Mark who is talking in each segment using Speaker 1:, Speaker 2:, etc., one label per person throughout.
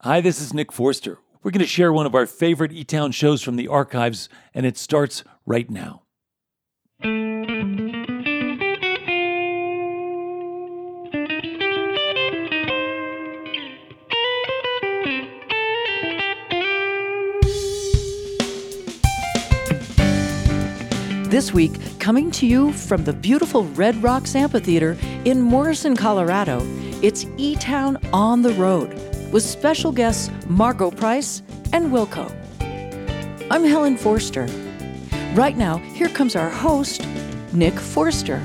Speaker 1: Hi, this is Nick Forster. We're going to share one of our favorite E-Town shows from the archives, and it starts right now.
Speaker 2: This week, coming to you from the beautiful Red Rocks Amphitheater in Morrison, Colorado, it's E-Town on the Road with special guests Margo Price and Wilco. I'm Helen Forster. Right now, here comes our host, Nick Forster.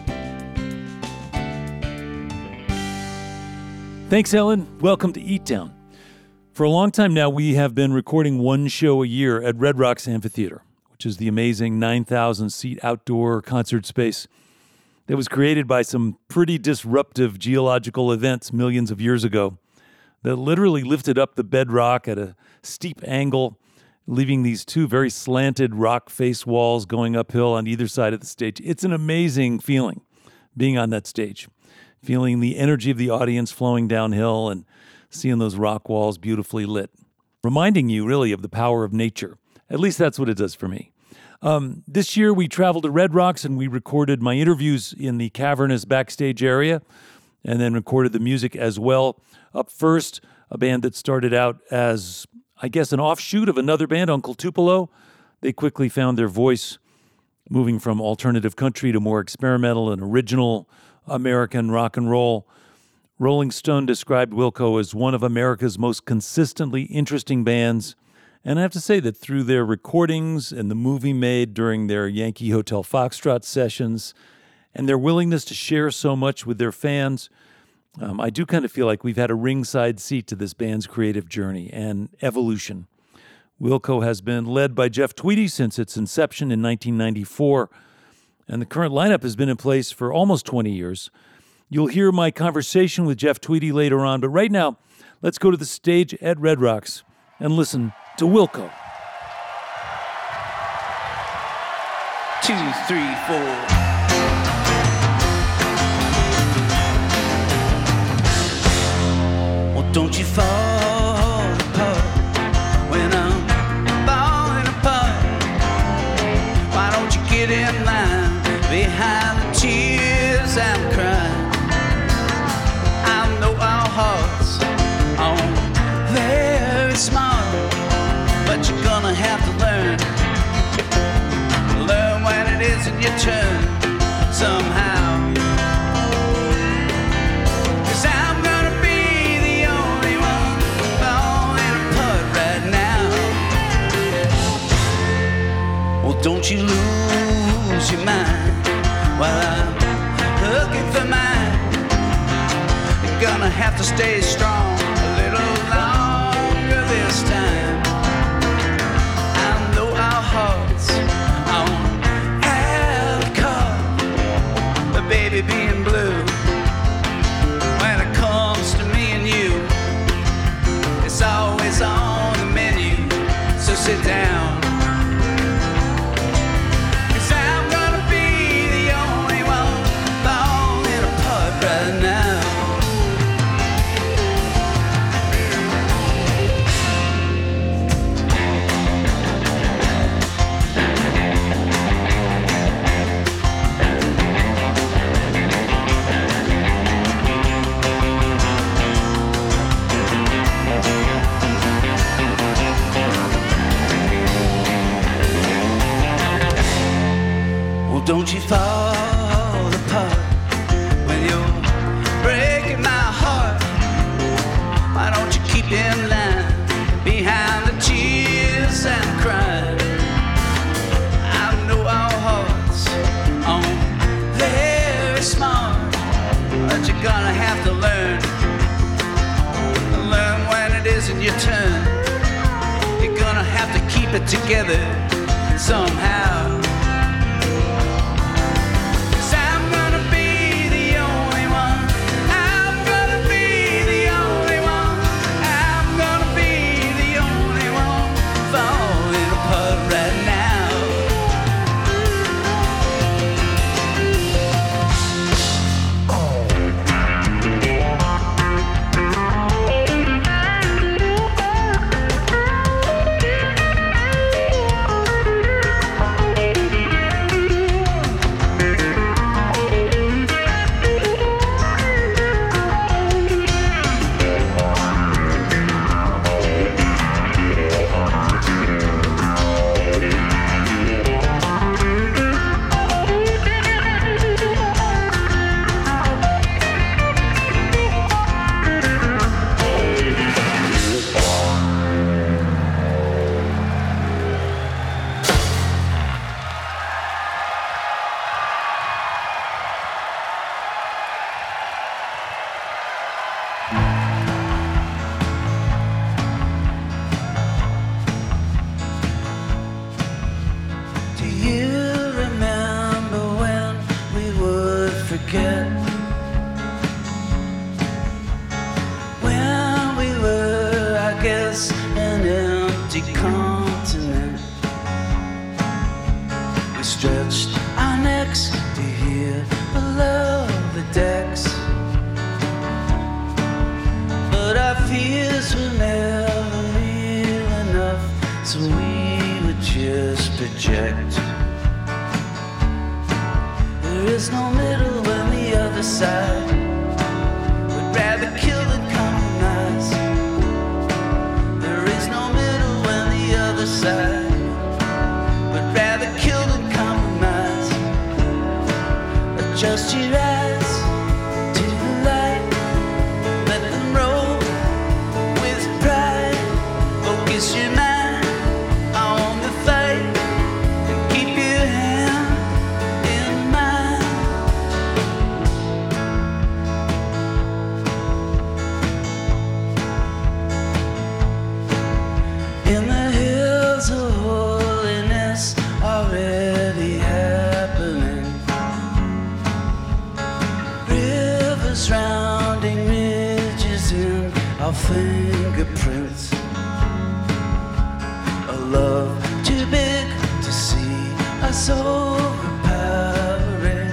Speaker 1: Thanks, Helen. Welcome to E-Town. For a long time now, we have been recording one show a year at Red Rocks Amphitheater, which is the amazing 9,000-seat outdoor concert space that was created by some pretty disruptive geological events millions of years ago that literally lifted up the bedrock at a steep angle, leaving these two very slanted rock face walls going uphill on either side of the stage. It's an amazing feeling being on that stage, feeling the energy of the audience flowing downhill and seeing those rock walls beautifully lit, reminding you really of the power of nature. At least that's what it does for me. This year we traveled to Red Rocks and we recorded my interviews in the cavernous backstage area and then recorded the music as well. Up first, a band that started out as, I guess, an offshoot of another band, Uncle Tupelo. They quickly found their voice, moving from alternative country to more experimental and original American rock and roll. Rolling Stone described Wilco as one of America's most consistently interesting bands. And I have to say that through their recordings and the movie made during their Yankee Hotel Foxtrot sessions and their willingness to share so much with their fans, I do kind of feel like we've had a ringside seat to this band's creative journey and evolution. Wilco has been led by Jeff Tweedy since its inception in 1994, and the current lineup has been in place for almost 20 years. You'll hear my conversation with Jeff Tweedy later on, but right now, let's go to the stage at Red Rocks and listen to Wilco.
Speaker 3: 2, 3, 4. Don't you fall apart when I'm falling apart? Why don't you get in line behind the tears I'm crying? I know our hearts are very smart, but you're gonna have to learn when it isn't your turn somehow. Don't you lose your mind while I'm looking for mine. You're gonna have to stay strong a little longer this time. I know our hearts have caught, but baby being blue, when it comes to me and you, it's always on the menu, so sit down. Don't you fall apart when you're breaking my heart. Why don't you keep in line behind the tears I'm crying? I know our hearts are very smart, but you're gonna have to learn when it isn't your turn. You're gonna have to keep it together somehow. forget when we were, I guess, an empty continent. We stretched our necks to here below the decks, but our fears were never real enough, so we would just project. There is no middle when the other side would rather kill than compromise. There is no middle when the other side would rather kill than compromise. Adjust your eyes to the light, let them roll with pride. Focus your mind on the fight and keep your hand in mine. In the hills of holiness already happening, rivers rounding ridges in our fingerprints, a love too big to see us overpowering.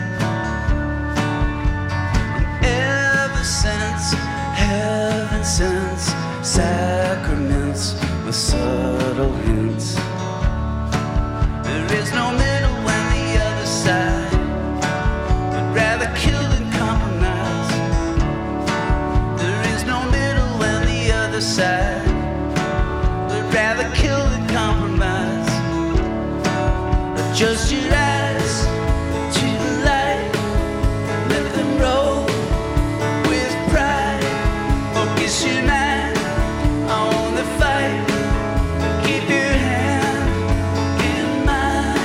Speaker 3: And ever since heaven sends sacraments with subtle hints, there is no middle when the other side would rather kill than compromise. There is no middle when the other side would rather kill than compromise. Adjust your eyes to the light, let them roll with pride. Focus your mind on the fight, keep your hand in mine.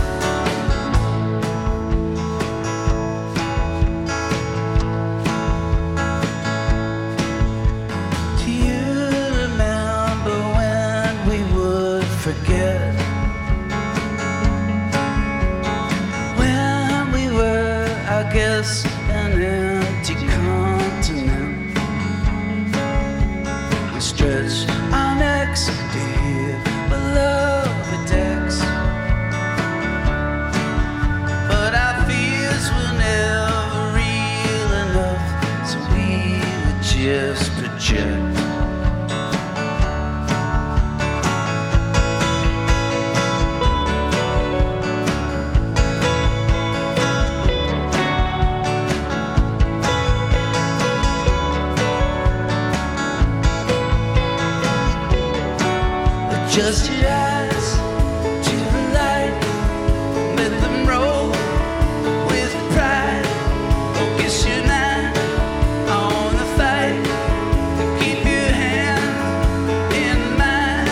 Speaker 3: Do you remember when we would forget? When we were, I guess, an empty continent. We stretched our necks to here below the decks, but our fears were never real enough, so we would just project. Adjust your eyes to the light, let them roll with pride. Focus your mind on the fight, keep your hand in mine.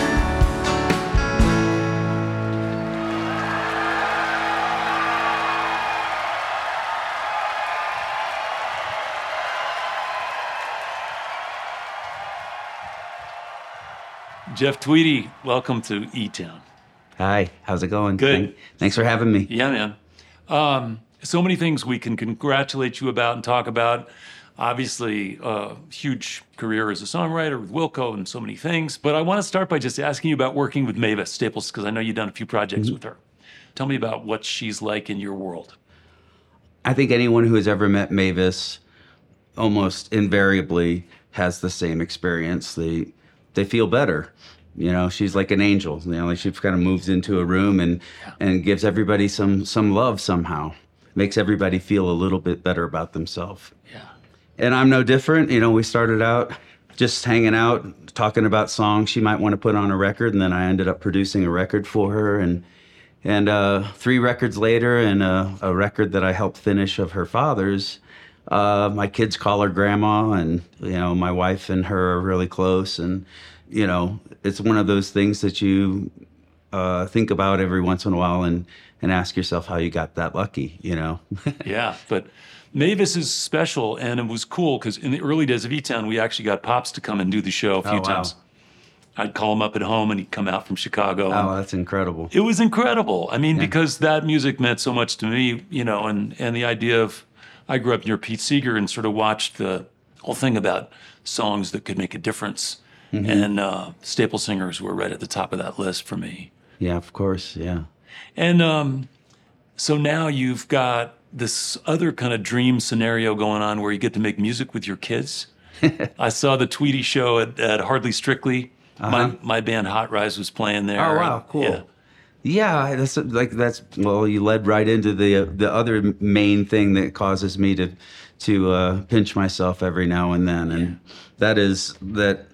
Speaker 1: Jeff Tweedy, welcome to E-Town.
Speaker 4: Hi, how's it going?
Speaker 1: Good.
Speaker 4: Thanks for having me.
Speaker 1: Yeah, man. So many things we can congratulate you about and talk about. Obviously, huge career as a songwriter with Wilco and so many things. But I want to start by just asking you about working with Mavis Staples, because I know you've done a few projects with her. Tell me about what she's like in your world.
Speaker 4: I think anyone who has ever met Mavis almost invariably has the same experience. They feel better. You know, she's like an angel. You know, like she kind of moves into a room and gives everybody some love somehow. Makes everybody feel a little bit better about themselves.
Speaker 1: Yeah.
Speaker 4: And I'm no different. You know, we started out just hanging out, talking about songs she might want to put on a record, and then I ended up producing a record for her. And 3 records later, and a record that I helped finish of her father's, my kids call her grandma, and you know, my wife and her are really close. And you know, it's one of those things that you think about every once in a while and ask yourself how you got that lucky, you know?
Speaker 1: Yeah, but Mavis is special, and it was cool because in the early days of E-Town, we actually got Pops to come and do the show a few times. I'd call him up at home, and he'd come out from Chicago.
Speaker 4: Oh, that's incredible.
Speaker 1: It was incredible. I mean, because that music meant so much to me, you know, and the idea of I grew up near Pete Seeger and sort of watched the whole thing about songs that could make a difference. And Staple Singers were right at the top of that list for me.
Speaker 4: Yeah, of course, yeah.
Speaker 1: And so now you've got this other kind of dream scenario going on where you get to make music with your kids. I saw the Tweety show at Hardly Strictly. My band Hot Rise was playing there.
Speaker 4: Oh, wow, cool. Yeah, well, you led right into the other main thing that causes me to pinch myself every now and then, and that is that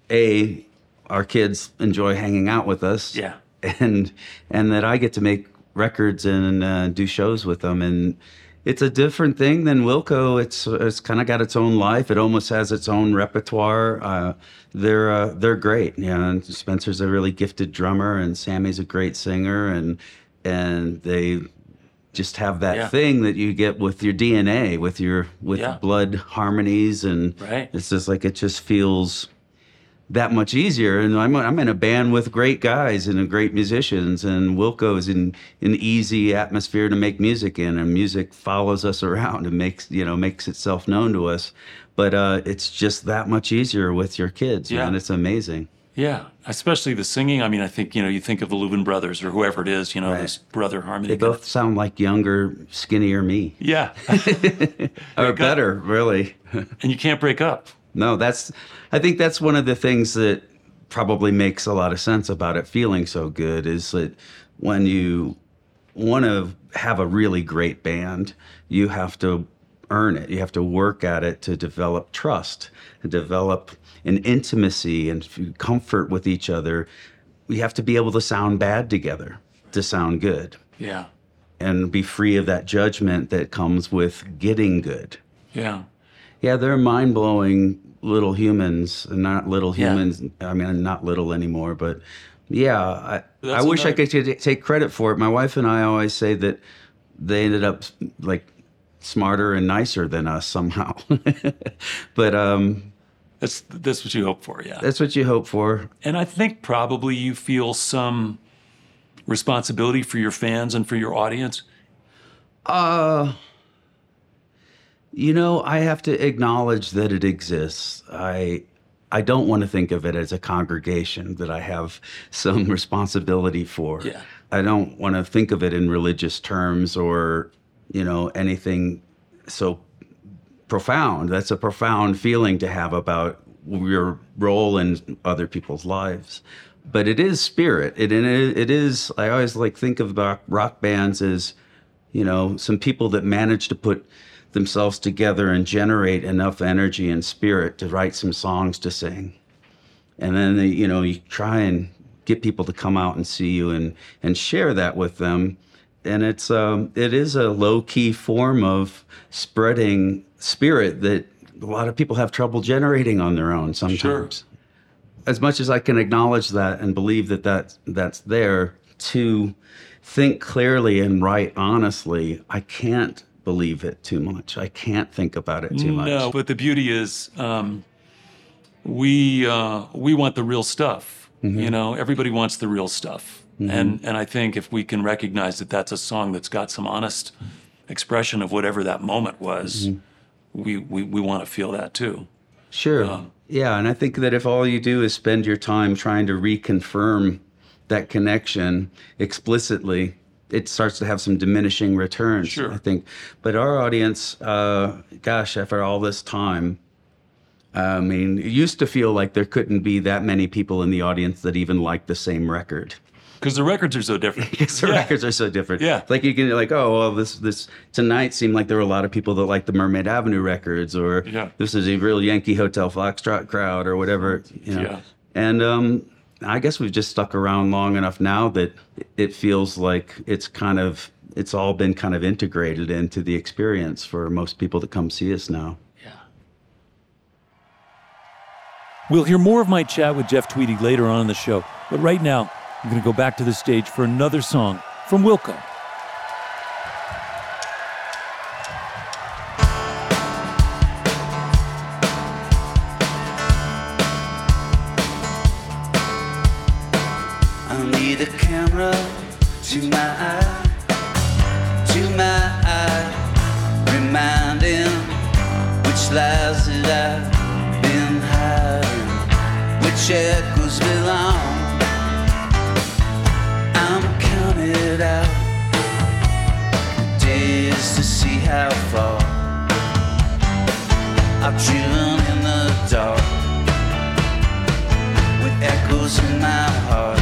Speaker 4: our kids enjoy hanging out with us, and that I get to make records and do shows with them, and it's a different thing than Wilco. It's kind of got its own life. It almost has its own repertoire. They're great. Yeah, and Spencer's a really gifted drummer, and Sammy's a great singer, and they just have that thing that you get with your DNA, with blood harmonies, and it's just like it just feels that much easier. And I'm in a band with great guys and great musicians, and Wilco's in an easy atmosphere to make music in, and music follows us around and makes itself known to us. But it's just that much easier with your kids, man. It's amazing.
Speaker 1: Yeah, especially the singing. I mean, I think, you think of the Louvin brothers or whoever it is, this brother harmony.
Speaker 4: They both sound like younger, skinnier me.
Speaker 1: Yeah.
Speaker 4: Or better, really.
Speaker 1: And you can't break up.
Speaker 4: No, I think that's one of the things that probably makes a lot of sense about it feeling so good, is that when you want to have a really great band, you have to earn it. You have to work at it to develop trust, and develop an intimacy and comfort with each other. We have to be able to sound bad together to sound good.
Speaker 1: Yeah. And
Speaker 4: be free of that judgment that comes with getting good.
Speaker 1: Yeah.
Speaker 4: Yeah, they're mind-blowing little humans, and not little humans. I mean, not little anymore, but I wish I could take credit for it. My wife and I always say that they ended up like smarter and nicer than us somehow. But
Speaker 1: that's what you hope for, yeah.
Speaker 4: That's what you hope for.
Speaker 1: And I think probably you feel some responsibility for your fans and for your audience.
Speaker 4: I have to acknowledge that it exists. I don't want to think of it as a congregation that I have some responsibility for.
Speaker 1: Yeah.
Speaker 4: I don't want to think of it in religious terms or, anything so profound. That's a profound feeling to have about your role in other people's lives. But it is spirit. It is, I always think of rock bands as, some people that manage to put themselves together and generate enough energy and spirit to write some songs to sing. And then, you try and get people to come out and see you and share that with them. And it is a low-key form of spreading spirit that a lot of people have trouble generating on their own sometimes. Sure. As much as I can acknowledge that and believe that's there, to think clearly and write honestly, I can't believe it too much. I can't think about it too much.
Speaker 1: No, but the beauty is we want the real stuff. Mm-hmm. Everybody wants the real stuff. Mm-hmm. And I think if we can recognize that that's a song that's got some honest expression of whatever that moment was, we want to feel that too.
Speaker 4: Sure. Yeah, and I think that if all you do is spend your time trying to reconfirm that connection explicitly, it starts to have some diminishing returns,
Speaker 1: sure.
Speaker 4: I think. But our audience, after all this time, it used to feel like there couldn't be that many people in the audience that even liked the same record.
Speaker 1: Because the records are so different.
Speaker 4: Because the records are so different.
Speaker 1: Yeah.
Speaker 4: Like you can this tonight seemed like there were a lot of people that liked the Mermaid Avenue records, or this is a real Yankee Hotel Foxtrot crowd, or whatever,
Speaker 1: Yeah.
Speaker 4: And I guess we've just stuck around long enough now that it feels like it's all been kind of integrated into the experience for most people that come see us now.
Speaker 1: Yeah. We'll hear more of my chat with Jeff Tweedy later on in the show, but right now, I'm going to go back to the stage for another song from Wilco.
Speaker 3: I need a camera to my eye, reminding lies that I've been hiding, which echoes belong. I'm counted out days to see how far I've driven in the dark with echoes in my heart.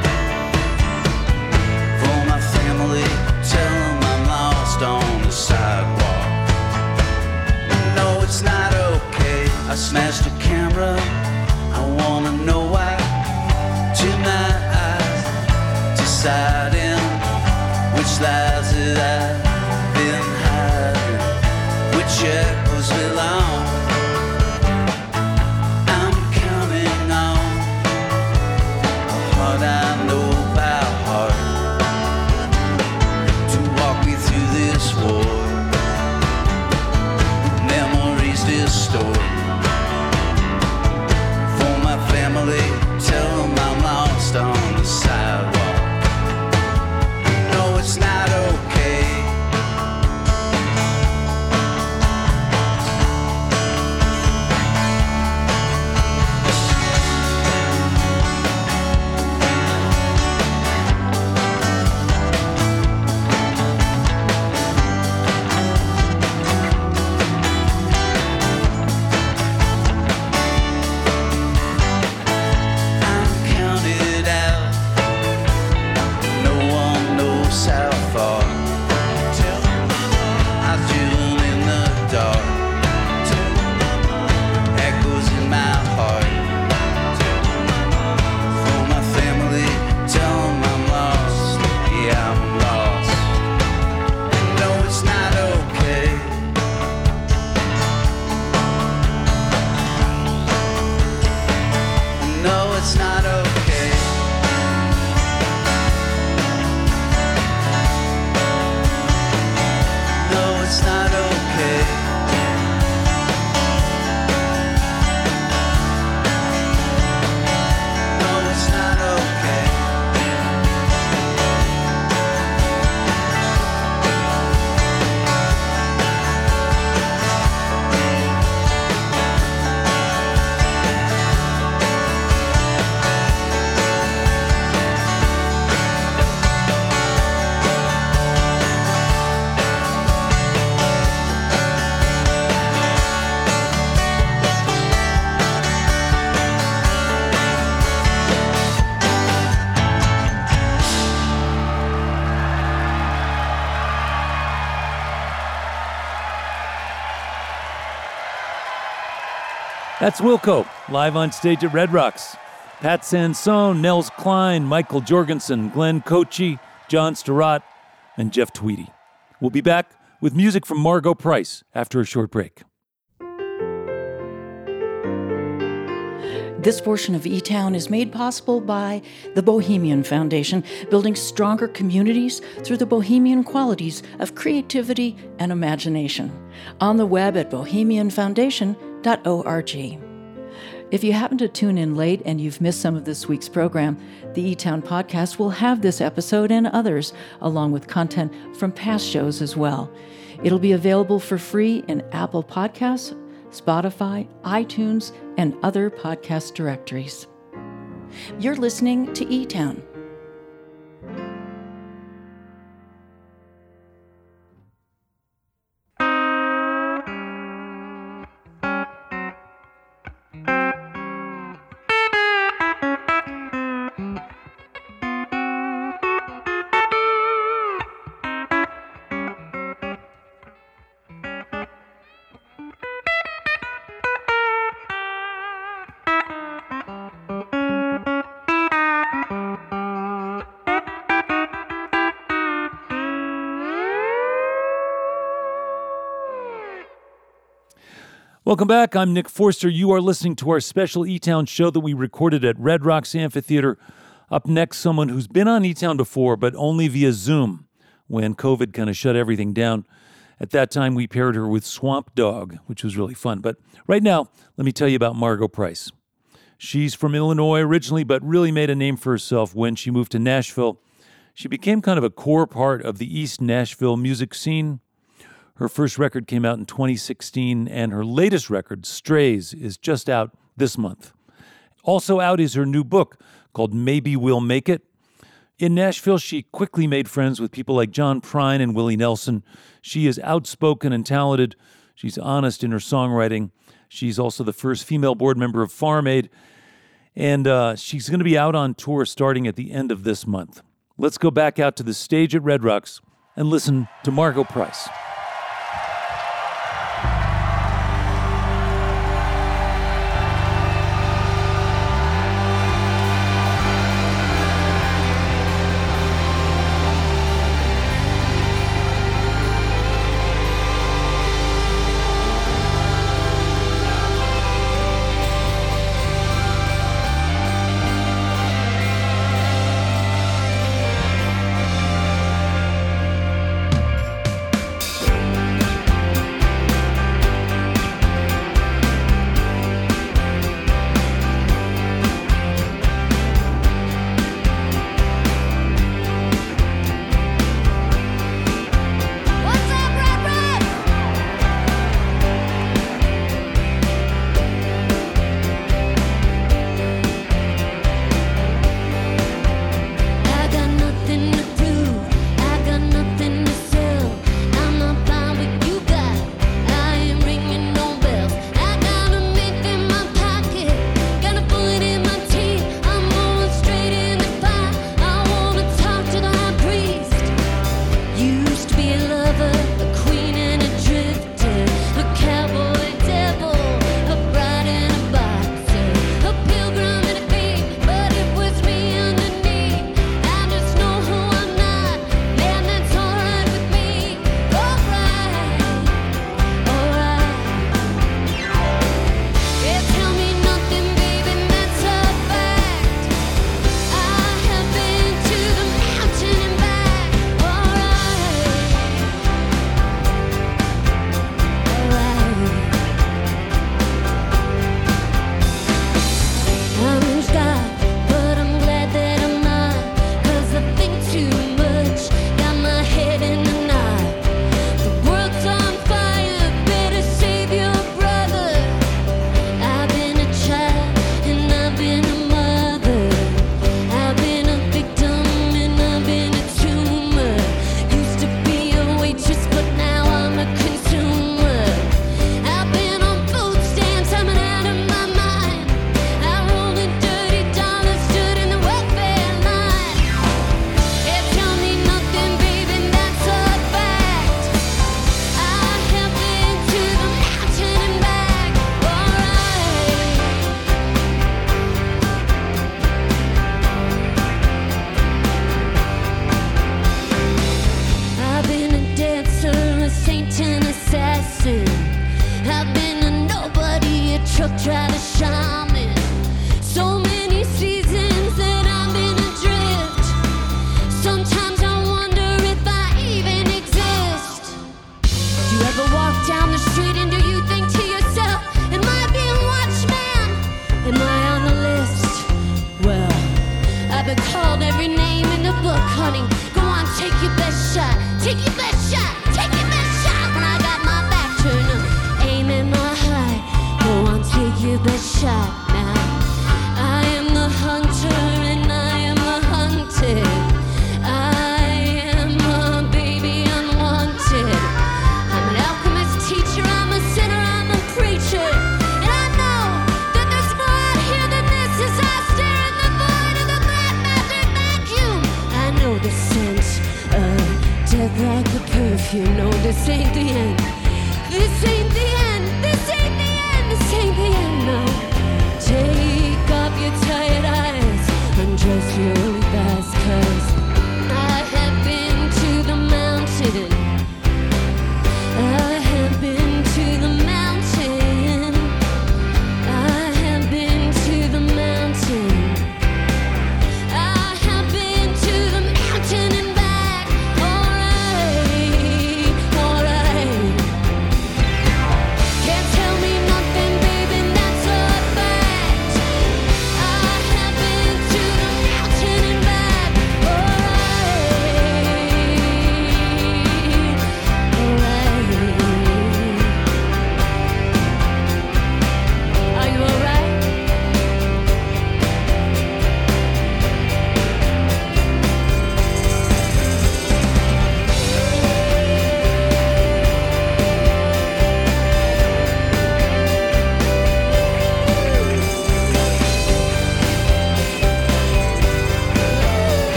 Speaker 3: For my family, tell them I'm lost on the sidewalk. No, it's not okay. I smashed a camera. I wanna know why. To my eyes, deciding which lies that I've been hiding, which echoes belong. I'm counting on a heart I know by heart to walk me through this war. Memories distorted. For my family, tell them I'm lost on the sidewalk. No, it's not okay. I'm counted out. No one knows how far. I've driven in the dark. Echoes in my heart. For my family, tell them I'm lost. Yeah, I'm lost. No, it's not okay. No, it's not okay. No, it's not okay. No, it's not okay.
Speaker 1: That's Wilco, live on stage at Red Rocks. Pat Sansone, Nels Klein, Michael Jorgensen, Glenn Kochi, John Stirratt, and Jeff Tweedy. We'll be back with music from Margo Price after a short break.
Speaker 2: This portion of E-Town is made possible by the Bohemian Foundation, building stronger communities through the bohemian qualities of creativity and imagination. On the web at bohemianfoundation.org. If you happen to tune in late and you've missed some of this week's program, the E-Town podcast will have this episode and others, along with content from past shows as well. It'll be available for free in Apple Podcasts, Spotify, iTunes, and other podcast directories. You're listening to E-Town.
Speaker 1: Welcome back. I'm Nick Forster. You are listening to our special E-Town show that we recorded at Red Rocks Amphitheater. Up next, someone who's been on E-Town before, but only via Zoom when COVID kind of shut everything down. At that time, we paired her with Swamp Dogg, which was really fun. But right now, let me tell you about Margo Price. She's from Illinois originally, but really made a name for herself when she moved to Nashville. She became kind of a core part of the East Nashville music scene. Her first record came out in 2016, and her latest record, Strays, is just out this month. Also out is her new book called Maybe We'll Make It. In Nashville, she quickly made friends with people like John Prine and Willie Nelson. She is outspoken and talented. She's honest in her songwriting. She's also the first female board member of Farm Aid. And she's going to be out on tour starting at the end of this month. Let's go back out to the stage at Red Rocks and listen to Margo Price.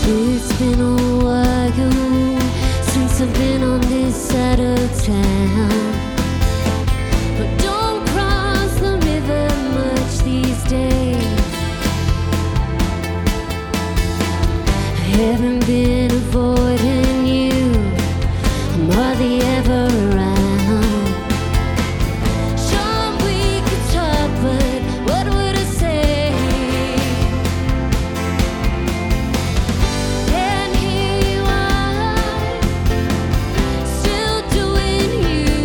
Speaker 5: It's been a while since I've been on this side of town, but don't cross the river much these days. I haven't been avoiding you, I'm hardly ever around. Sure, we could talk, but what would I say? And here you are, still doing you.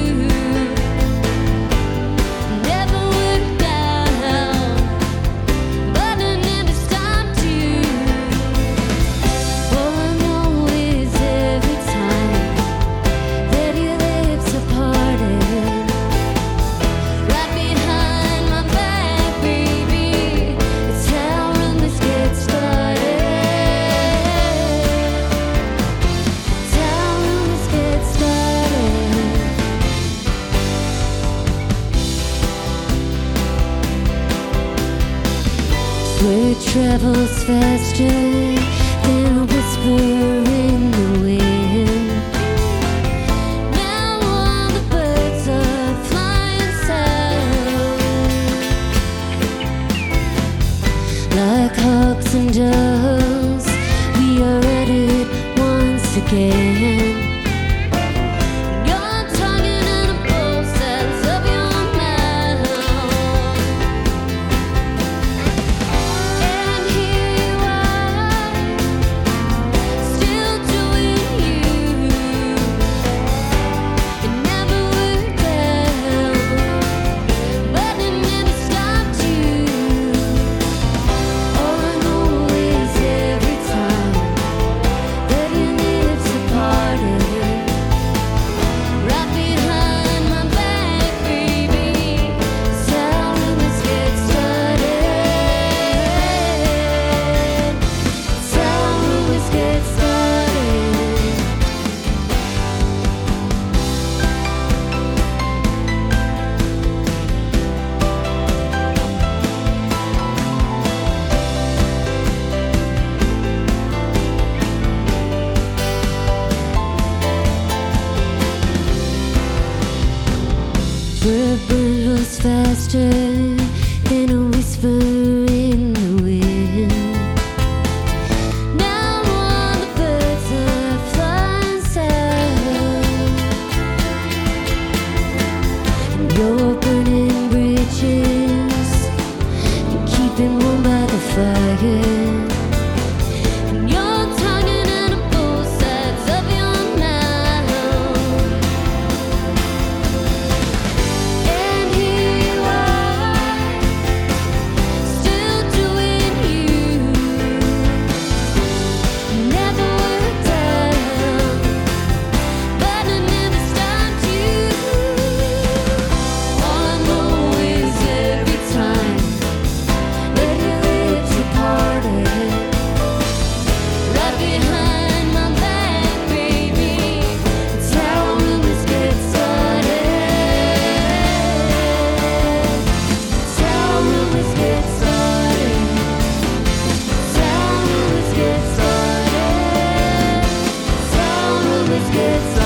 Speaker 5: Never worked out, but I never stopped you. All I know is every time that your lips are parted, right behind my back, baby, it's how rumors get started. It's how rumors get started. Word travels faster than a whisper in the wind. Now all the birds are flying south, like hawks and doves. We are at it once again. You're tugging at both sides of your mouth. And here you are, still doing you. It never worked out, but it never stopped you. All I know is every time that your lips are parted, right behind my back, baby, it's how rumors get started. It's how rumors get started. Word burns faster than a whisper in the wind. Now all the birds are flying south, and you're burning bridges and keeping warm by the fire. And you're tugging at both sides of your mouth. And here you are, still doing you. Never worked out, but I never stopped you. All I know is every time that your lips are parted, right behind my back, baby, it's how rumors get started. It's how rumors get started. It's how rumors get started. It's how rumors get started.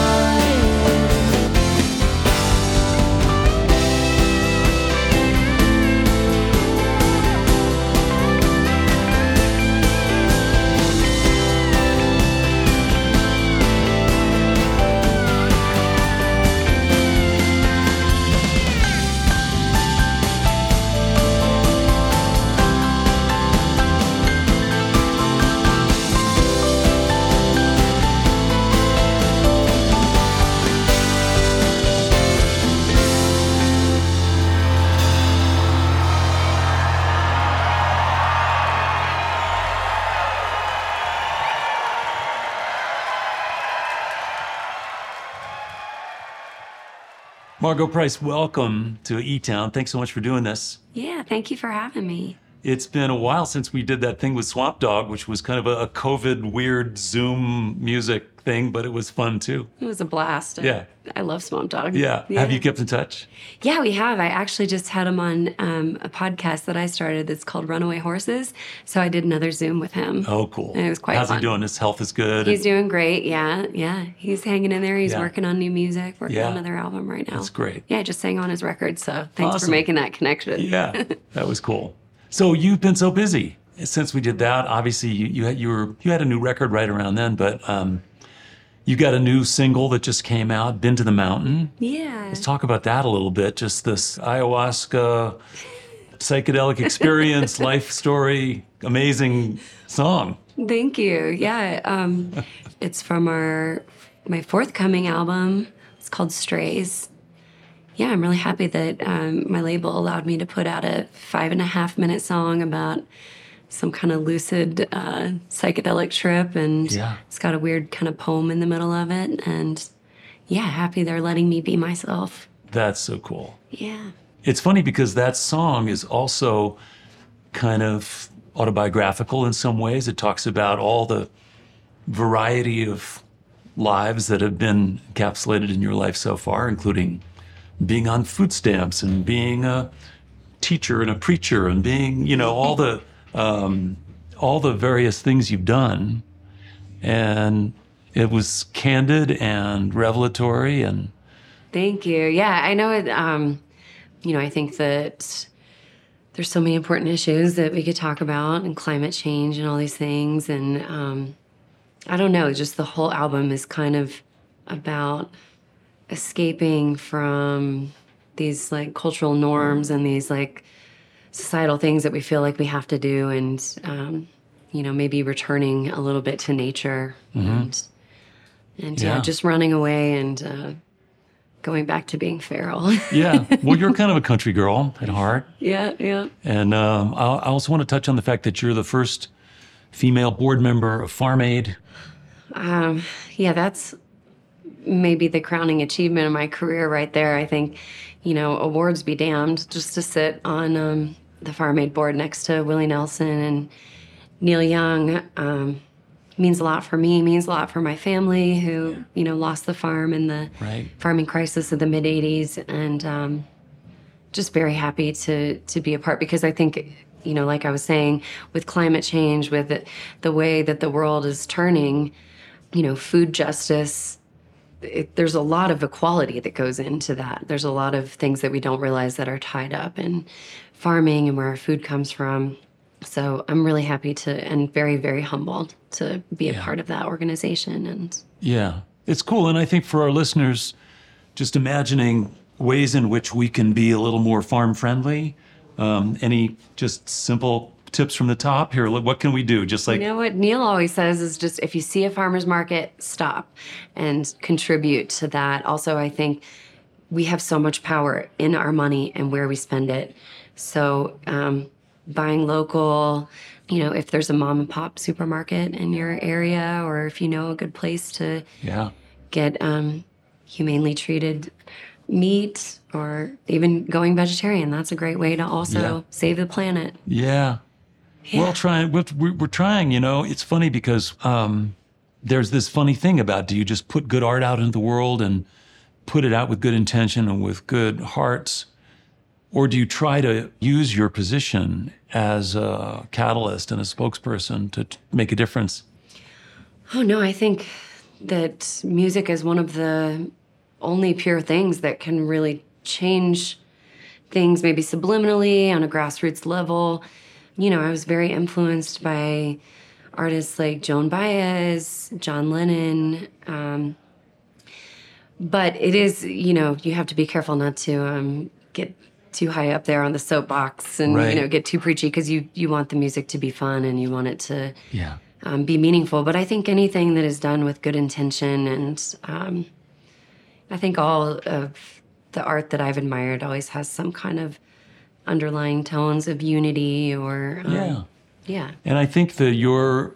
Speaker 1: Margo Price, welcome to E-Town. Thanks so much for doing this.
Speaker 6: Yeah, thank you for having me.
Speaker 1: It's been a while since we did that thing with Swamp Dogg, which was kind of a COVID weird Zoom music thing, but it was fun too.
Speaker 6: It was a blast.
Speaker 1: Yeah.
Speaker 6: I love Swamp Dogg.
Speaker 1: Yeah. Have you kept in touch?
Speaker 6: Yeah, we have. I actually just had him on a podcast that I started that's called Runaway Horses. So I did another Zoom with him.
Speaker 1: Oh, cool.
Speaker 6: And it was quite
Speaker 1: How's
Speaker 6: fun.
Speaker 1: he doing? His health is good?
Speaker 6: He's doing great. Yeah, yeah. He's hanging in there. He's
Speaker 1: Yeah.
Speaker 6: working on new music, working
Speaker 1: Yeah.
Speaker 6: on another album right now.
Speaker 1: That's great.
Speaker 6: Yeah, I just sang on his record. So thanks
Speaker 1: Awesome.
Speaker 6: for making that connection.
Speaker 1: Yeah, that was cool. So you've been so busy since we did that. Obviously, you had a new record right around then, but you got a new single that just came out, "Been to the Mountain."
Speaker 6: Yeah.
Speaker 1: Let's talk about that a little bit. Just this ayahuasca, psychedelic experience, life story, amazing song.
Speaker 6: Thank you. Yeah. It's from my forthcoming album. It's called Strays. Yeah, I'm really happy that my label allowed me to put out a 5.5-minute song about some kind of lucid psychedelic trip, and
Speaker 1: Yeah.
Speaker 6: it's got a weird kind of poem in the middle of it. And yeah, happy they're letting me be myself.
Speaker 1: That's so cool.
Speaker 6: Yeah.
Speaker 1: It's funny because that song is also kind of autobiographical in some ways. It talks about all the variety of lives that have been encapsulated in your life so far, including being on food stamps and being a teacher and a preacher and being, all the various things you've done. And it was candid and revelatory and
Speaker 6: Thank you. Yeah, I know it. I think that there's so many important issues that we could talk about, and climate change and all these things. And I don't know, just the whole album is kind of about escaping from these like cultural norms and these like societal things that we feel like we have to do, and maybe returning a little bit to nature, and
Speaker 1: Yeah.
Speaker 6: just running away and going back to being feral.
Speaker 1: yeah. Well, you're kind of a country girl at heart.
Speaker 6: Yeah.
Speaker 1: And I also want to touch on the fact that you're the first female board member of Farm Aid.
Speaker 6: Yeah, that's maybe the crowning achievement of my career right there. I think, awards be damned, just to sit on the Farm Aid board next to Willie Nelson and Neil Young means a lot for me, means a lot for my family who, lost the farm in the
Speaker 1: Right.
Speaker 6: farming crisis of the mid-'80s. And just very happy to be a part, because I think, like I was saying, with climate change, with the way that the world is turning, food justice, there's a lot of equality that goes into that. There's a lot of things that we don't realize that are tied up in farming and where our food comes from. So I'm really happy and very, very humbled to be a part of that organization. And
Speaker 1: Yeah, it's cool. And I think for our listeners, just imagining ways in which we can be a little more farm friendly. Any just simple tips from the top here? What can we do? Just like,
Speaker 6: what Neil always says is just, if you see a farmer's market, stop and contribute to that. Also, I think we have so much power in our money and where we spend it. So buying local, if there's a mom and pop supermarket in your area, or if you know a good place to
Speaker 1: yeah,
Speaker 6: get humanely treated meat, or even going vegetarian, that's a great way to also
Speaker 1: Yeah.
Speaker 6: save the planet.
Speaker 1: yeah. Well, we're trying, it's funny because there's this funny thing about, do you just put good art out into the world and put it out with good intention and with good hearts? Or do you try to use your position as a catalyst and a spokesperson to make a difference?
Speaker 6: Oh, no, I think that music is one of the only pure things that can really change things, maybe subliminally on a grassroots level. I was very influenced by artists like Joan Baez, John Lennon. But it is, you have to be careful not to get too high up there on the soapbox and,
Speaker 1: Right.
Speaker 6: get too preachy, because you want the music to be fun and you want it to
Speaker 1: Yeah.
Speaker 6: be meaningful. But I think anything that is done with good intention, and I think all of the art that I've admired always has some kind of underlying tones of unity or yeah.
Speaker 1: And I think that your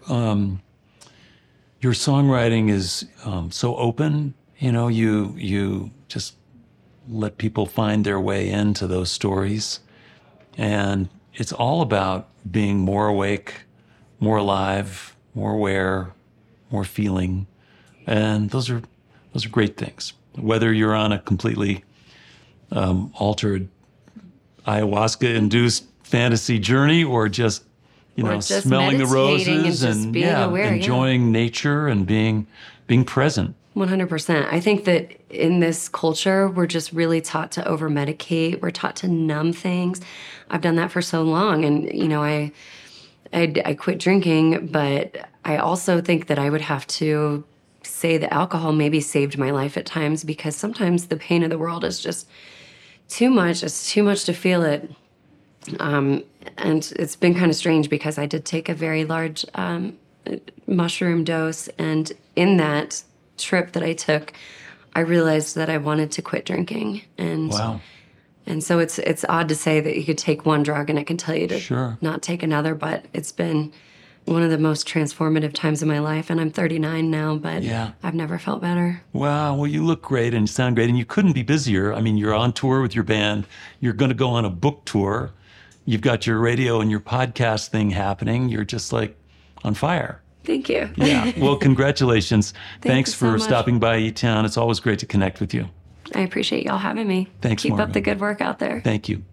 Speaker 1: songwriting is so open. You just let people find their way into those stories, and it's all about being more awake, more alive, more aware, more feeling. And those are great things. Whether you're on a completely altered ayahuasca-induced fantasy journey or just,
Speaker 6: Or just
Speaker 1: smelling the
Speaker 6: meditating and
Speaker 1: roses
Speaker 6: just
Speaker 1: and
Speaker 6: being aware,
Speaker 1: enjoying nature and being present.
Speaker 6: 100%. I think that in this culture, we're just really taught to over-medicate. We're taught to numb things. I've done that for so long. And, I quit drinking, but I also think that I would have to say that alcohol maybe saved my life at times, because sometimes the pain of the world is just too much. It's too much to feel it. And it's been kind of strange because I did take a very large mushroom dose. And in that trip that I took, I realized that I wanted to quit drinking. And
Speaker 1: Wow.
Speaker 6: And so it's odd to say that you could take one drug and it can tell you to
Speaker 1: Sure.
Speaker 6: not take another, but it's been one of the most transformative times of my life. And I'm 39 now, but
Speaker 1: Yeah.
Speaker 6: I've never felt better.
Speaker 1: Wow. Well, you look great and you sound great, and you couldn't be busier. I mean, you're on tour with your band. You're going to go on a book tour. You've got your radio and your podcast thing happening. You're just like on fire.
Speaker 6: Thank you.
Speaker 1: Yeah. Well, congratulations. Thanks
Speaker 6: you so
Speaker 1: for
Speaker 6: much.
Speaker 1: stopping by E-Town. It's always great to connect with you.
Speaker 6: I appreciate y'all having me.
Speaker 1: Thanks,
Speaker 6: Keep
Speaker 1: Margot.
Speaker 6: up the good work out there.
Speaker 1: Thank you.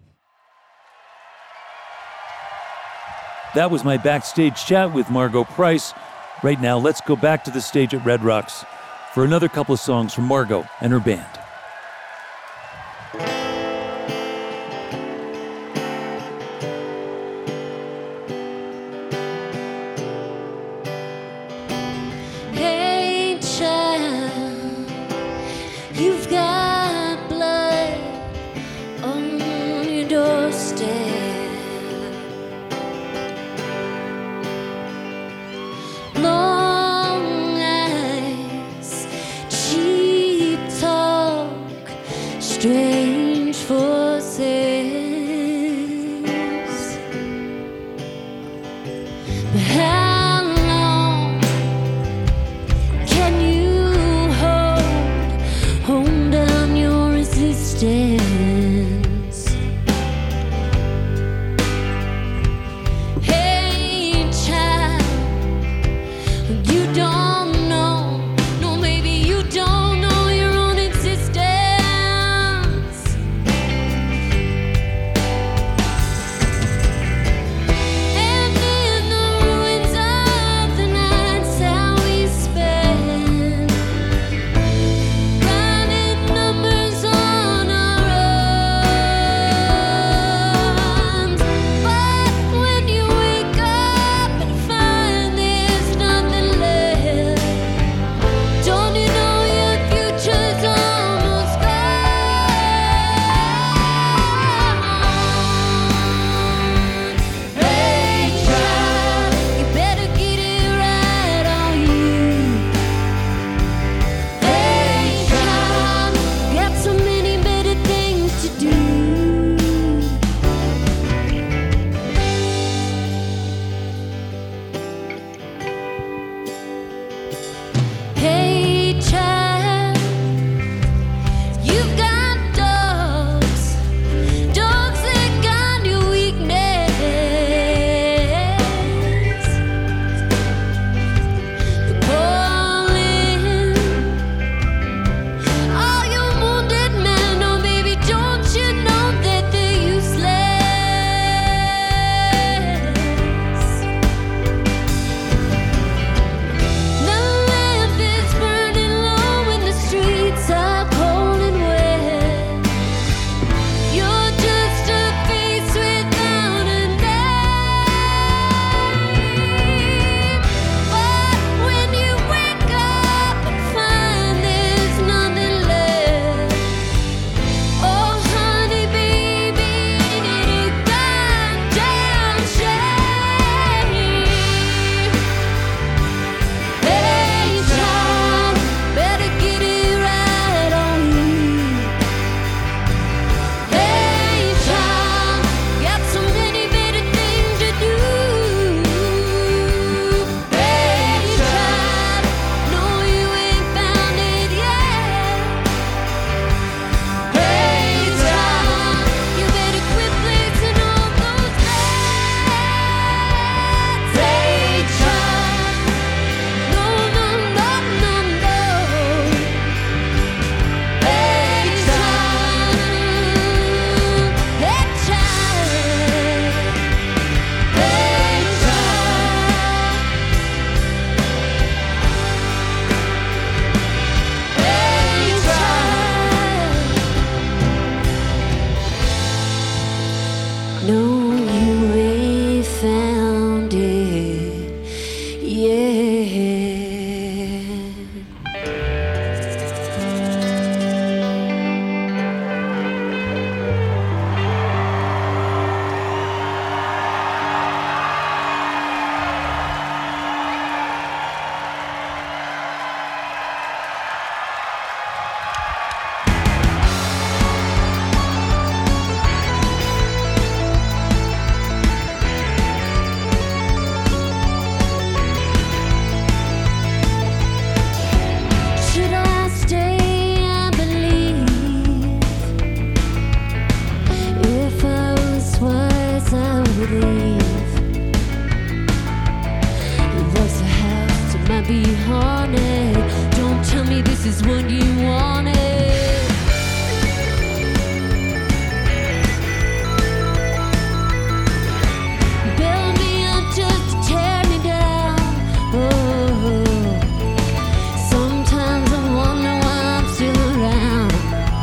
Speaker 7: That was my backstage chat with Margot Price. Right now, let's go back to the stage at Red Rocks for another couple of songs from Margot and her band.
Speaker 5: Hey child, you've got blood on your doorstep. Long eyes, cheap talk, strange forces. But how long can you hold down your resistance? Hey child, you don't know, no maybe you don't know your own existence. And in the ruins of the nights how we spend, running numbers on our own. But when you wake up and find there's nothing left, Should I stay? I believe if I was wise, I would leave. There's a house that might be haunted. Don't tell me this is what you wanted. Build me up just to tear me down. Oh. Sometimes I wonder why I'm still around.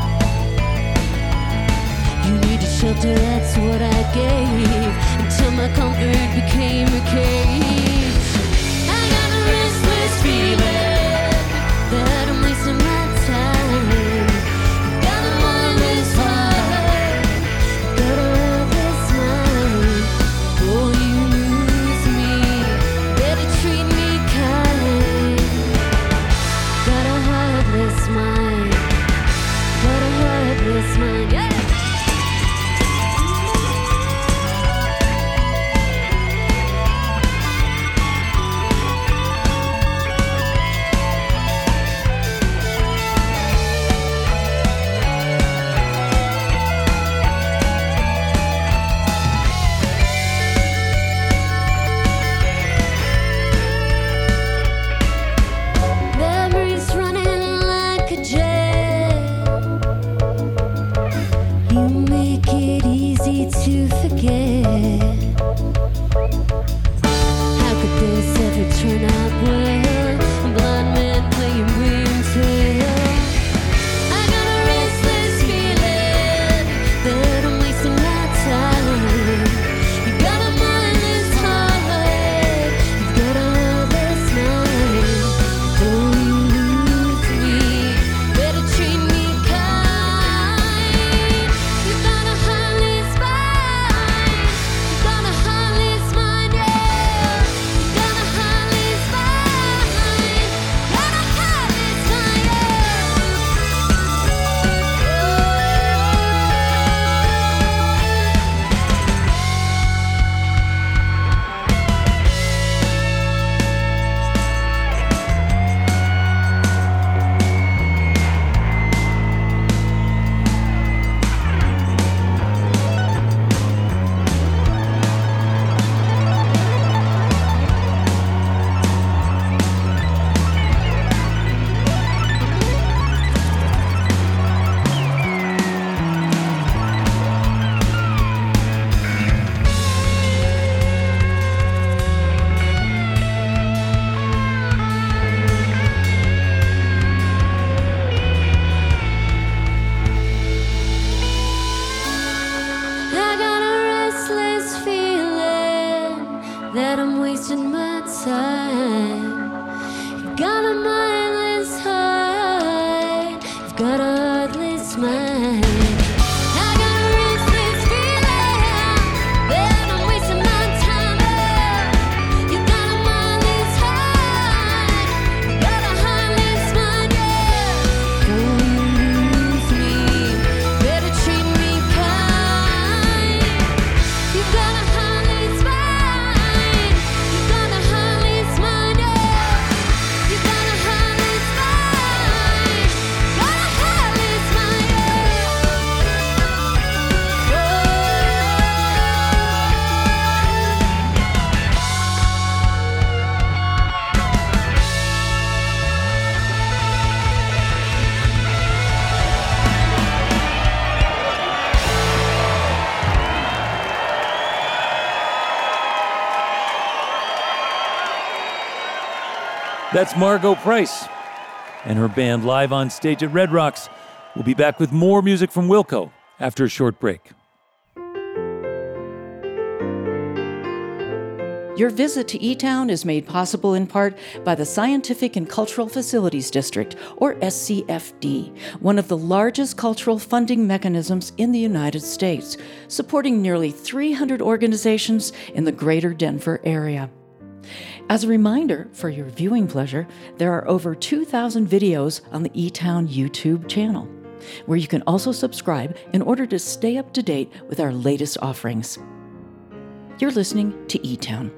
Speaker 5: You need a shelter, that's what I gave, until my comfort became a cage. I got a restless feeling that I'm wasting my time. Got a mindless heart, got a restless mind. Oh, you lose me, better treat me kind. Got a heartless mind. Got a heartless mind. Yeah. Memories running like a jet. You make it easy to forget. How could this ever turn out well? A blind man playing William Tell. I got a restless feeling that I'm wasting my time. You got a mindless heart, you've got a heartless mind. Oh, you lose me, better treat me kind. You got a heartless mind, you got a heartless mind, yeah. You got a heartless mind, got a heartless mind, I got a restless feeling that I'm wasting my time. You've got a mindless heart, you've got a heartless mind. I got a restless feeling that I'm wasting my time. You got a mindless heart, you got a heartless mind. Yeah. Oh, you lose me, better treat me kind. You got a heartless mind, you got a heartless mind. Yeah. You got a heartless mind, got a heartless mind.
Speaker 1: That's Margo Price and her band live on stage at Red Rocks. We'll be back with more music from Wilco after a short break.
Speaker 2: Your visit to E-Town is made possible in part by the Scientific and Cultural Facilities District, or SCFD, one of the largest cultural funding mechanisms in the United States, supporting nearly 300 organizations in the greater Denver area. As a reminder, for your viewing pleasure, there are over 2,000 videos on the E-Town YouTube channel, where you can also subscribe in order to stay up to date with our latest offerings. You're listening to E-Town.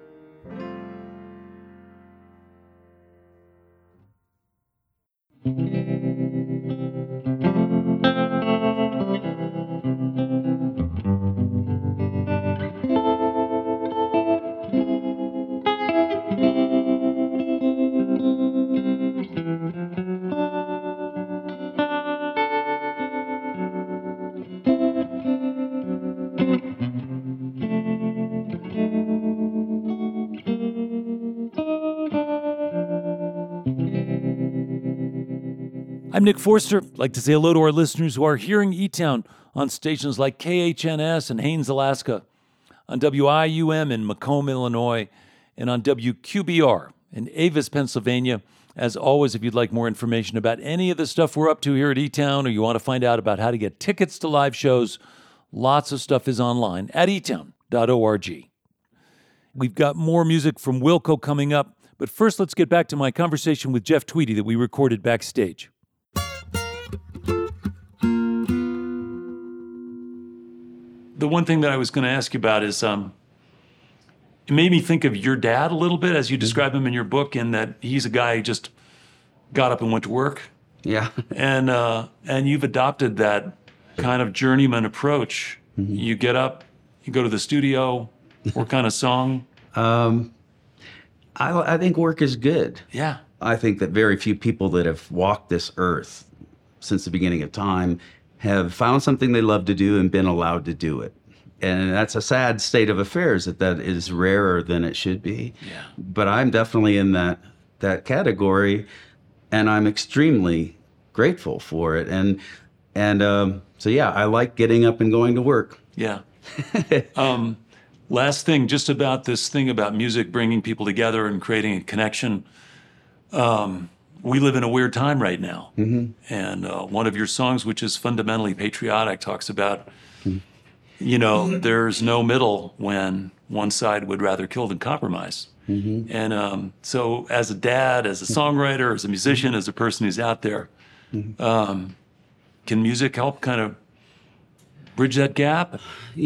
Speaker 1: I'm Nick Forster. I'd like to say hello to our listeners who are hearing E-Town on stations like KHNS in Haines, Alaska, on WIUM in Macomb, Illinois, and on WQBR in Avis, Pennsylvania. As always, if you'd like more information about any of the stuff we're up to here at E-Town, or you want to find out about how to get tickets to live shows, lots of stuff is online at etown.org. We've got more music from Wilco coming up, but first let's get back to my conversation with Jeff Tweedy that we recorded backstage. The one thing that I was going to ask you about is it made me think of your dad a little bit as you describe him in your book, in that he's a guy who just got up and went to work.
Speaker 4: Yeah.
Speaker 1: And you've adopted that kind of journeyman approach. Mm-hmm. You get up, you go to the studio, work on a song.
Speaker 4: I think work is good.
Speaker 1: Yeah.
Speaker 4: I think that very few people that have walked this earth since the beginning of time have found something they love to do and been allowed to do it. And that's a sad state of affairs, that is rarer than it should be.
Speaker 1: Yeah.
Speaker 4: But I'm definitely in that category, and I'm extremely grateful for it. So yeah, I like getting up and going to work.
Speaker 1: Yeah. Last thing, just about this thing about music bringing people together and creating a connection. We live in a weird time right now. Mm-hmm. And one of your songs, which is fundamentally patriotic, talks about, there's no middle when one side would rather kill than compromise. Mm-hmm. And so as a dad, as a songwriter, as a musician, as a person who's out there, can music help kind of bridge that gap?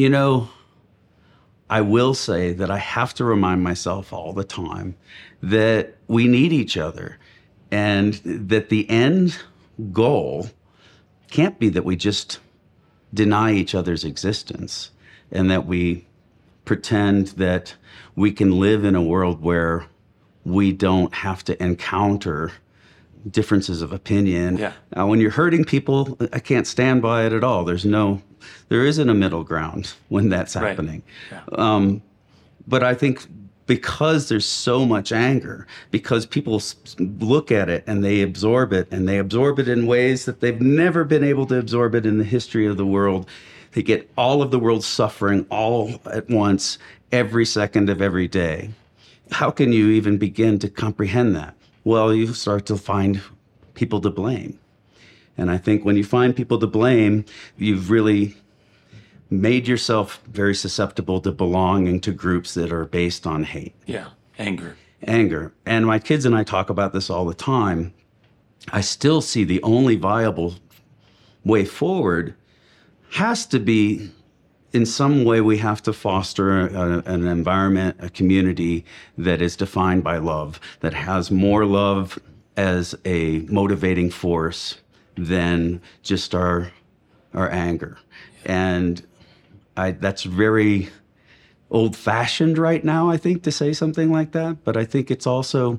Speaker 4: I will say that I have to remind myself all the time that we need each other. And that the end goal can't be that we just deny each other's existence and that we pretend that we can live in a world where we don't have to encounter differences of opinion.
Speaker 1: Yeah.
Speaker 4: When you're hurting people, I can't stand by it at all. There isn't a middle ground when that's happening.
Speaker 1: Right. Yeah.
Speaker 4: But I think because there's so much anger, because people look at it and they absorb it in ways that they've never been able to absorb it in the history of the world. They get all of the world's suffering all at once, every second of every day. How can you even begin to comprehend that? Well, you start to find people to blame. And I think when you find people to blame, you've really made yourself very susceptible to belonging to groups that are based on hate.
Speaker 1: Yeah, anger.
Speaker 4: And my kids and I talk about this all the time. I still see the only viable way forward has to be, in some way, we have to foster an environment, a community that is defined by love, that has more love as a motivating force than just our anger. And that's very old-fashioned right now, I think, to say something like that. But I think it's also,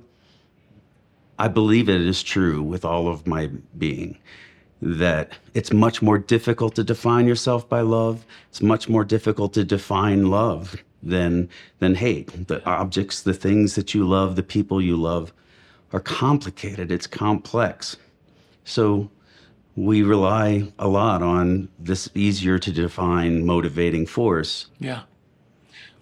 Speaker 4: I believe it is true with all of my being, that it's much more difficult to define yourself by love. It's much more difficult to define love than hate. The objects, the things that you love, the people you love are complicated. It's complex. So we rely a lot on this easier to define motivating force.
Speaker 1: Yeah.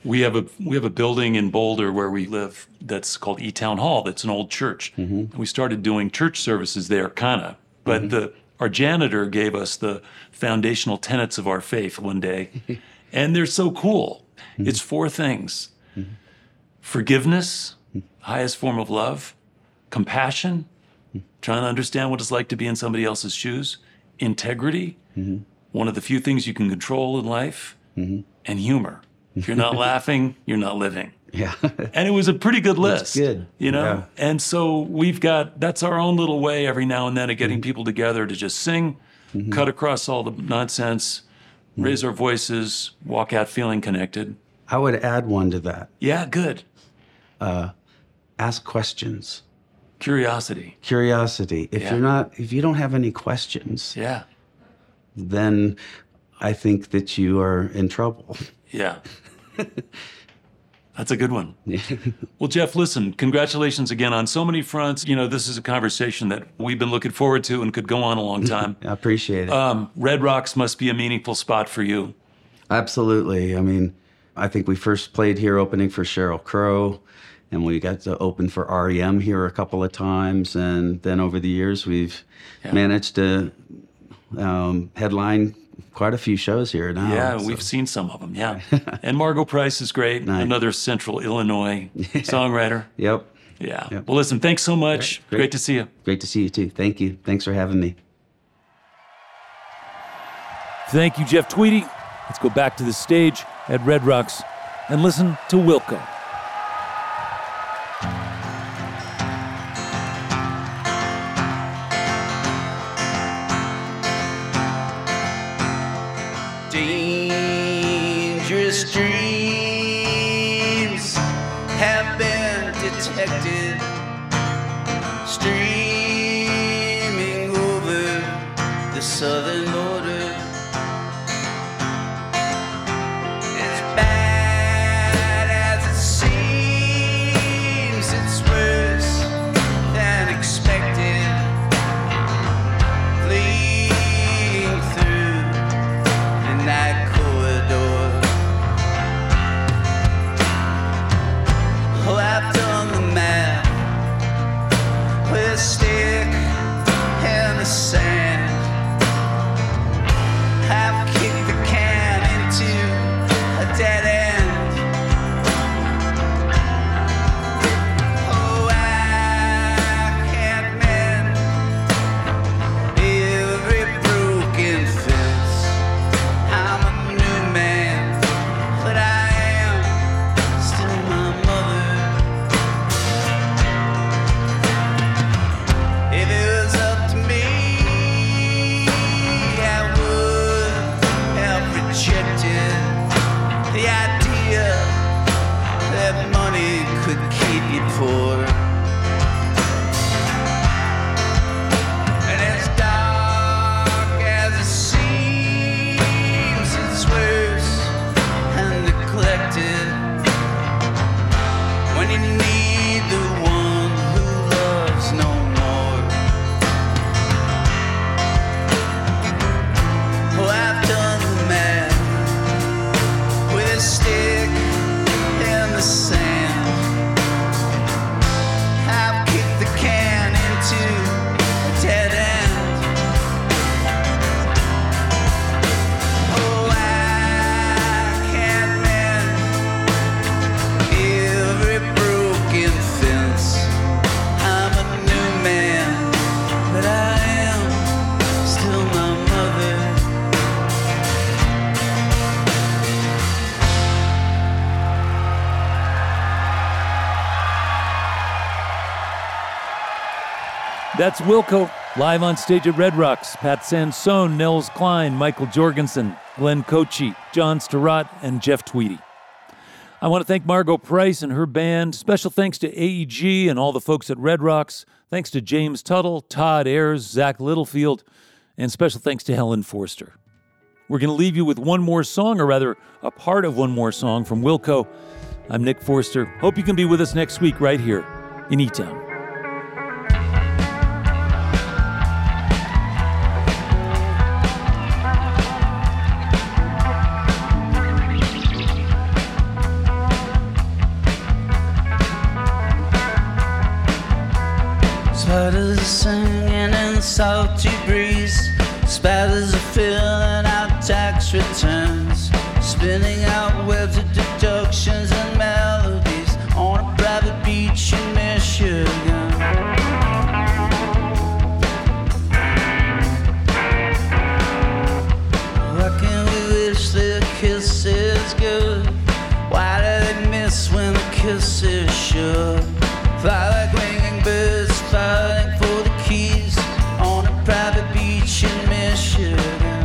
Speaker 1: We have a building in Boulder where we live that's called E-Town Hall. That's an old church. And we started doing church services there, kinda. But our janitor gave us the foundational tenets of our faith one day, and they're so cool. It's 4 things: forgiveness, highest form of love; compassion, trying to understand what it's like to be in somebody else's shoes; integrity, one of the few things you can control in life; and humor. If you're not laughing, you're not living.
Speaker 4: Yeah.
Speaker 1: And it was a pretty good list.
Speaker 4: That's good.
Speaker 1: You know?
Speaker 4: Yeah.
Speaker 1: And so that's our own little way every now and then of getting people together to just sing, cut across all the nonsense, raise our voices, walk out feeling connected.
Speaker 4: I would add one to that.
Speaker 1: Yeah, good.
Speaker 4: Ask questions.
Speaker 1: Curiosity.
Speaker 4: Curiosity.
Speaker 1: Yeah.
Speaker 4: If you don't have any questions,
Speaker 1: Yeah.
Speaker 4: then I think that you are in trouble.
Speaker 1: Yeah. That's a good one. Well, Jeff, listen, congratulations again on so many fronts. You know, this is a conversation that we've been looking forward to and could go on a long time.
Speaker 4: I appreciate it.
Speaker 1: Red Rocks must be a meaningful spot for you.
Speaker 4: Absolutely. I mean, I think we first played here opening for Sheryl Crow, and we got to open for REM here a couple of times. And then over the years, we've managed to headline quite a few shows here now.
Speaker 1: Yeah, we've seen some of them, yeah. And Margot Price is great,
Speaker 4: Nice.
Speaker 1: another Central Illinois songwriter.
Speaker 4: Yep.
Speaker 1: Yeah.
Speaker 4: Yep.
Speaker 1: Well, listen, thanks so much. Great to see you.
Speaker 4: Great to see you too. Thank you. Thanks for having me.
Speaker 7: Thank you, Jeff Tweedy. Let's go back to the stage at Red Rocks and listen to Wilco.
Speaker 3: Dangerous dreams have been detected, streaming over the southern border. As bad as it seems, it's worse than expected. Fleeing through the night corridor. Oh, I've done the math with a stick in the sand. I've kicked the can into a dead end. Oh, I can't mend every broken fence. I'm a new man, but I am still my mother. If it was up to me, I would have rejected the idea that money could keep you poor. And as dark as it seems, it's worse and neglected when you need the one who loves no more. Oh, I've done the math with a stick in the sand. I've kicked the can into a dead end. Oh, I can't mend every broken fence. I'm a new man, but I am still my mother.
Speaker 7: That's Wilco, live on stage at Red Rocks. Pat Sansone, Nels Klein, Michael Jorgensen, Glenn Kochi, John Stirratt, and Jeff Tweedy. I want to thank Margot Price and her band. Special thanks to AEG and all the folks at Red Rocks. Thanks to James Tuttle, Todd Ayers, Zach Littlefield, and special thanks to Helen Forster. We're going to leave you with one more song, or rather, a part of one more song from Wilco. I'm Nick Forster. Hope you can be with us next week right here in E-Town.
Speaker 3: Spiders are singing in the salty breeze. Spatters are filling out tax returns, spinning out webs of deductions and melodies on a private beach in Michigan. Why can't we wish the kiss is good? Why do they miss when the kiss is sure? Fly like winging birds fighting for the keys on a private beach in Michigan.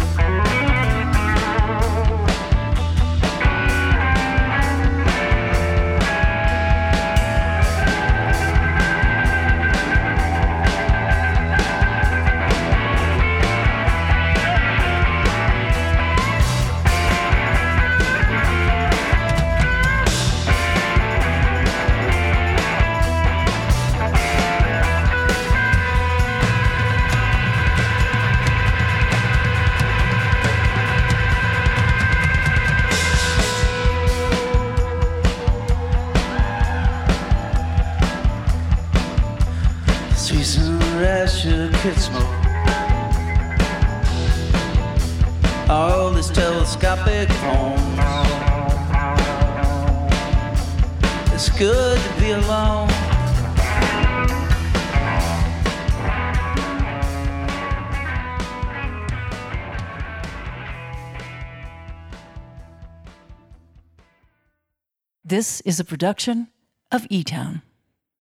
Speaker 3: Sweets and Russia could smoke. All this telescopic phones. It's good to be alone.
Speaker 2: This is a production of E-Town.